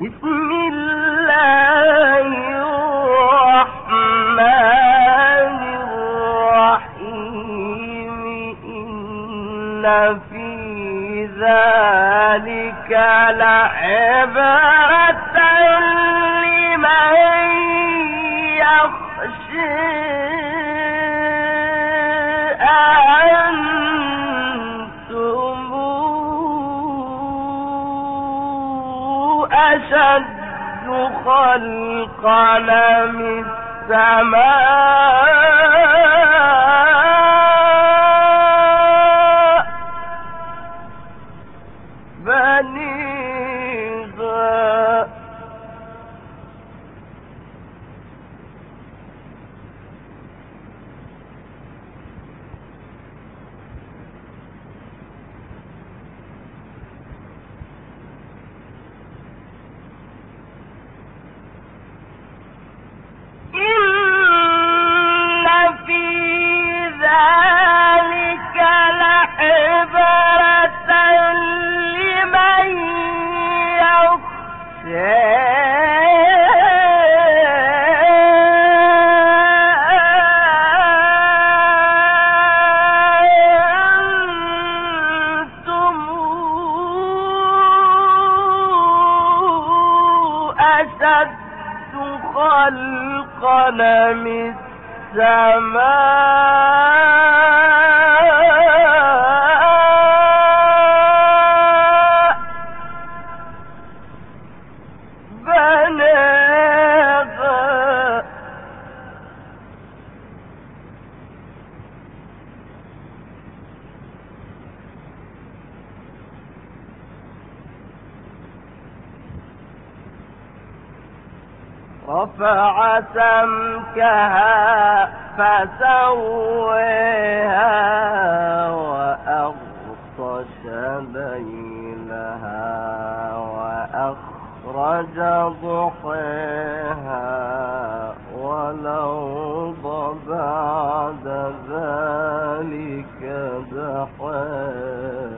بسم الله الرحمن الرحيم إن في ذلك لعبرة لمن يخشى أنتم أشد خلقا من السماء بنيها خلقا من السماء بناها رفع سمكها فسويها وأغطش ليلها وأخرج ضحيها والأرض بعد ذلك دحاها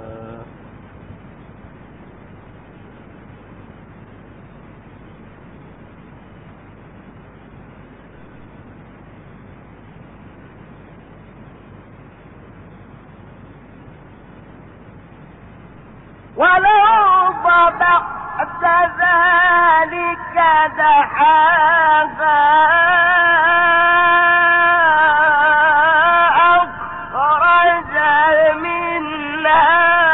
والأرض بعد ذلك دحاها أخرج منها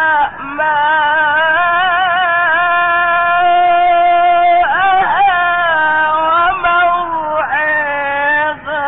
ماءها ومرعاها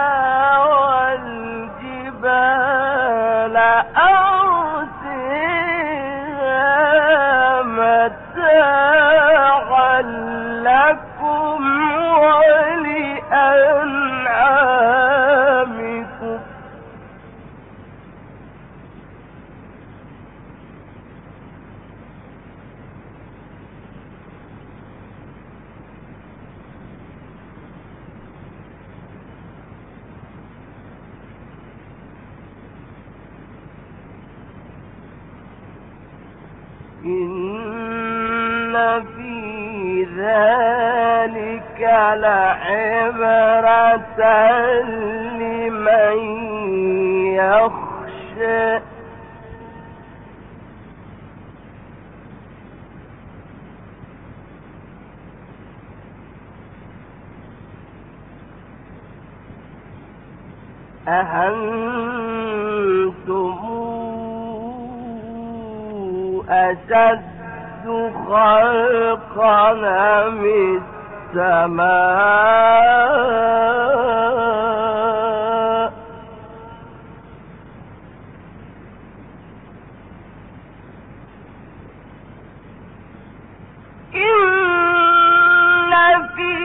والجبال متاعا لكم ولأنعامكم إن في ذلك لعبرة لمن يخشى أأنتم أشد خلقا من السماء إن في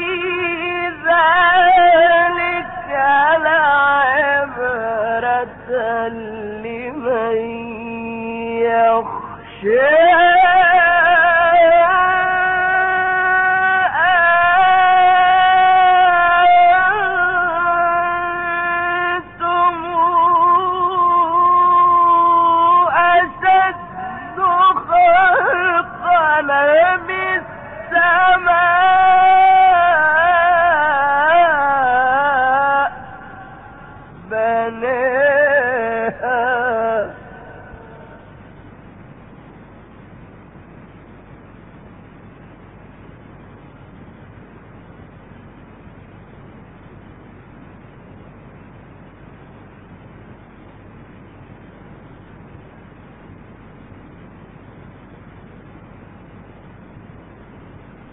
ذلك لعبرة لمن يخشى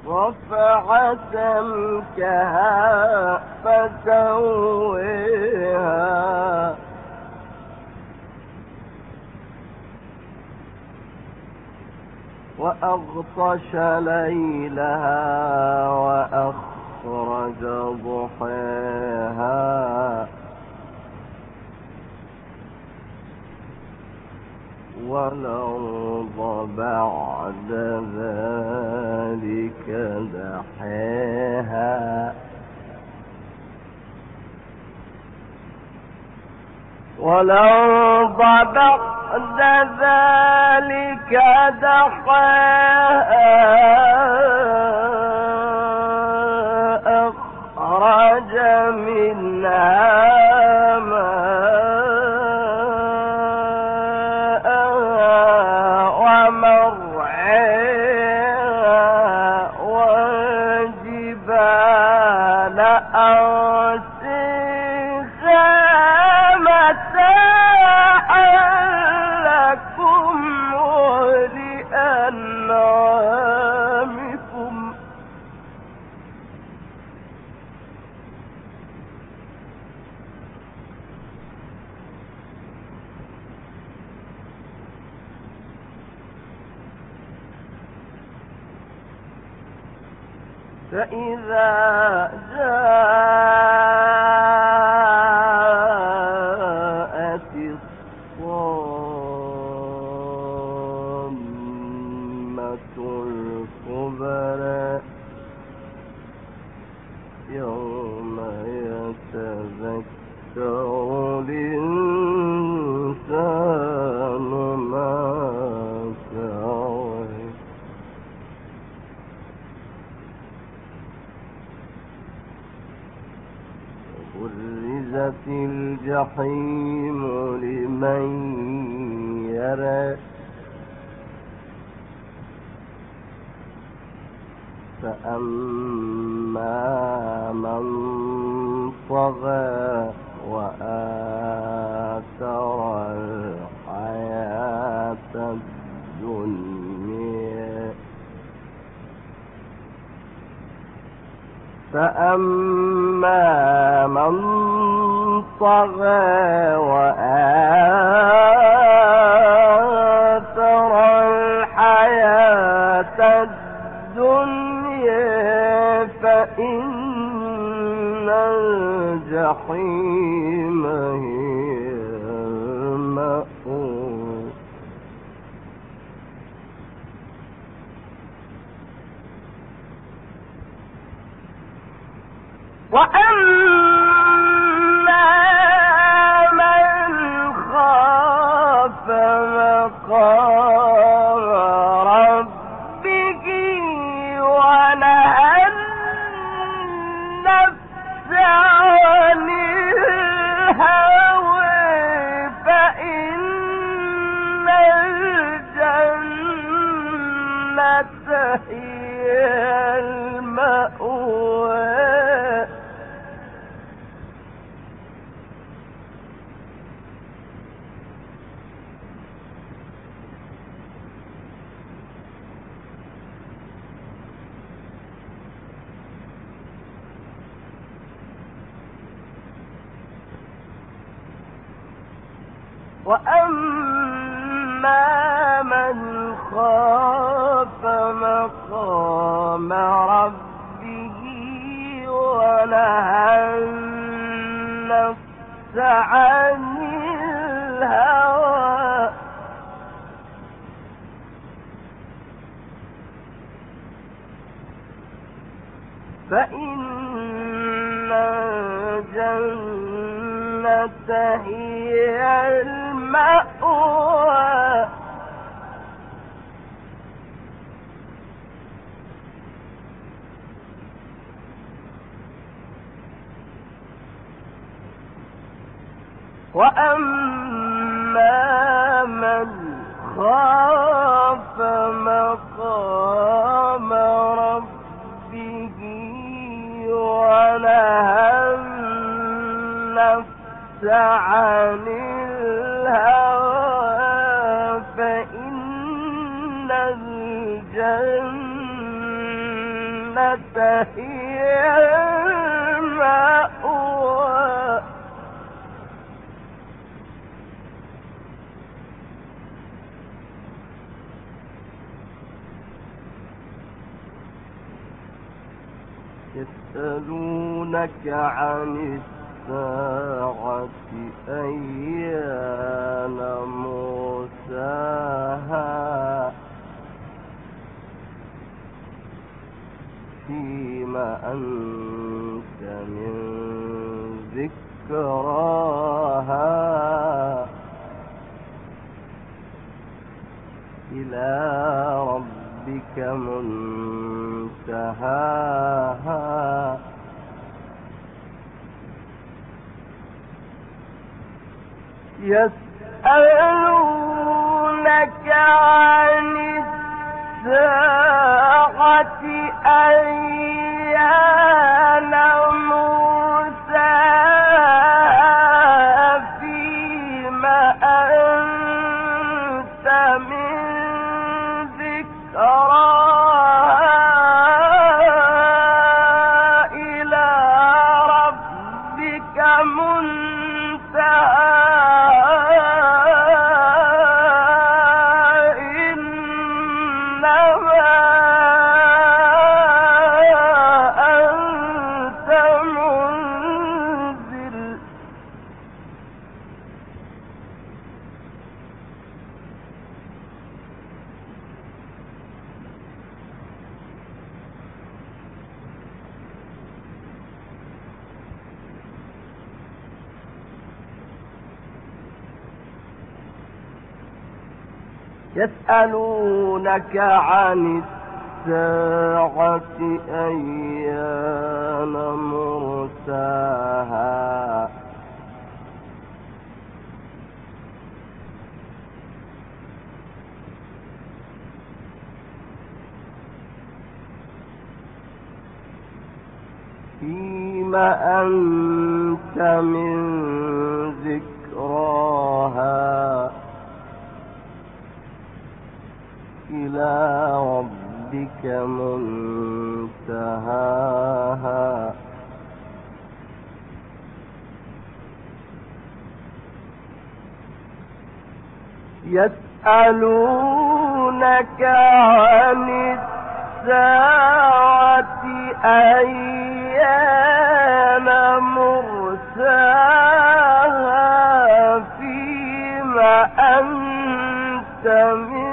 رفع سمكها فسويها وأغطش ليلها وأخرج ضحيها والأرض بعد ذلك دحيها والأرض بعد ذلك دحاها أخرج منها فإذا جاءت الصامة الكبرى يوم يتذكر الإنسان ما سعى وبرزت الجحيم لمن يرى فأما من طغى وآثر الحياة الدنيا فأما من طغى وآثر الحياة الدنيا فإن الجحيم هي المأوى وأما من خاف مقام ربه ونهى النفس عن الهوى فإن الجنة هي المأوى وأما من خاف مقام ربه ونهى النفس عن الهوى فإن الجنة هي المأوى وأما من خاف مقام ربه ونهى النفس عن الهوى فإن الجنة هي المأوى يسألونك عن الساعة أيان مرساها فيما أنت من ذكراها إلى ربك منتهاها يسألونك عن الساعة أيان مرساها فيما أنت من ذكراها إلى ربك منتهاها يسألونك عن الساعة أيان مرساها فيما أنت من ذكراها إلى ربك منتهاها يسألونك عن الساعة أيان مرساها فيما أنت من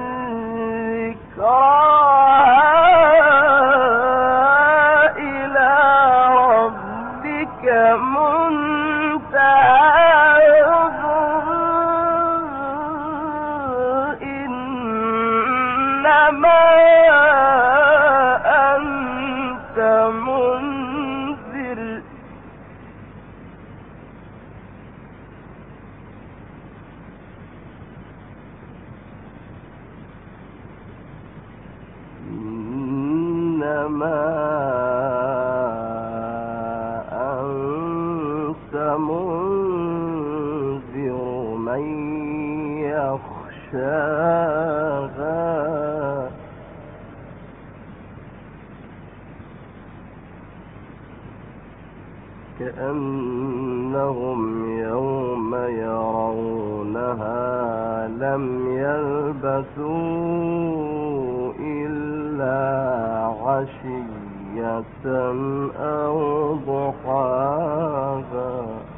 إلى ربك منتهاها إنما أنت منذر إنما أنت منذر من يخشاها كأنهم يوم يرونها لم يلبثوا إلا عشية أو ضحاها